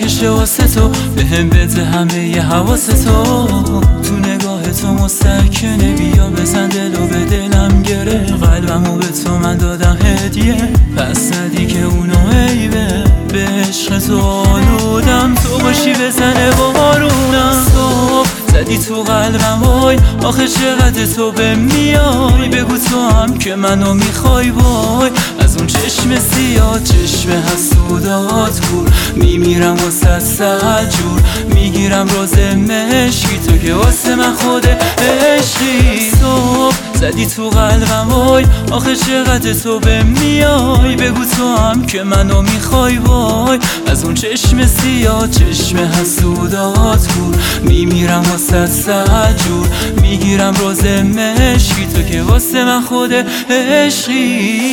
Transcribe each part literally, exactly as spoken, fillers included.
بکشه واسه تو، به هم بده همه ی حواس تو. تو نگاه تو مستکنه، بیا بزن دل و به دلم گره. قلبمو به تو من دادم هدیه، پس ندی که اونو عیبه. به عشق تو آلودم، تو باشی بزنه بارونم. صبح زدی تو قلبم وای، آخه چقدر تو به میای. بگو تو هم که منو میخوای وای، از اون چشم سیاه، چشم حسودات کور. میمیرم واسه صد جور، میگیرم روز مشکی، تو که واسه من خود عشقی. صبح زدی تو قلبم وای، آخه چقدر تو به میای. بگو تو هم که منو میخوای وای، از اون چشم سیاه، چشم حسودات کور. میمیرم واسه صد جور، میگیرم روز مشکی، تو که واسه من خود عشقی.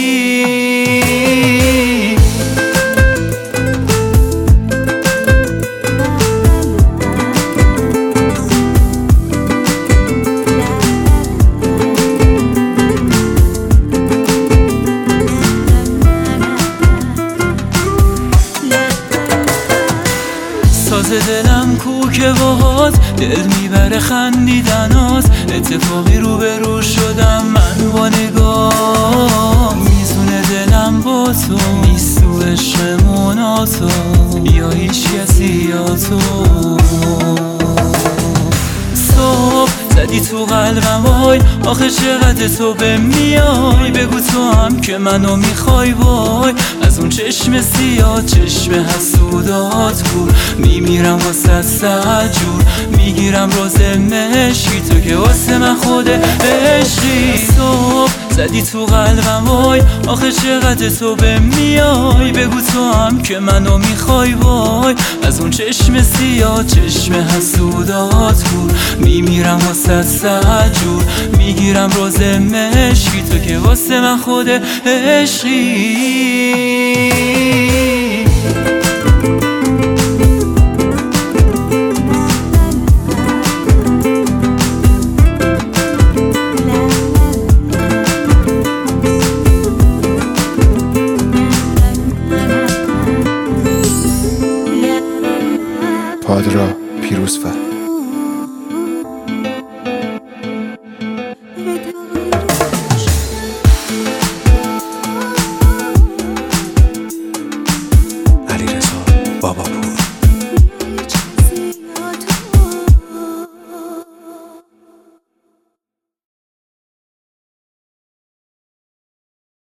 ساز دلم کو که باهات دل میبره خندیدنات. اتفاقی رو به رو شدم من با نگاه، میزونه دلم با تو، نیست تو عشقمون تو، یا هیچ کسی یا تو. صبح زدی تو قلبم وای، آخه چقدر تو به میای. بگو تو هم که منو میخوای وای، از اون چشم سیاه، چشم حسودات کور. میمیرم واسه صد جور، میگیرم روز مشکی، تو که واسه من خود عشقی. صبح زدی تو قلبم وای، آخه چقدر تو به میای. بگو تو هم که منو میخوای وای، از اون چشم سیاه، چشم حسودات کور. میمیرم واسه صد جور، میگیرم روز مشکی، تو که واسه من خود عشقی. پادرا پیروزفر.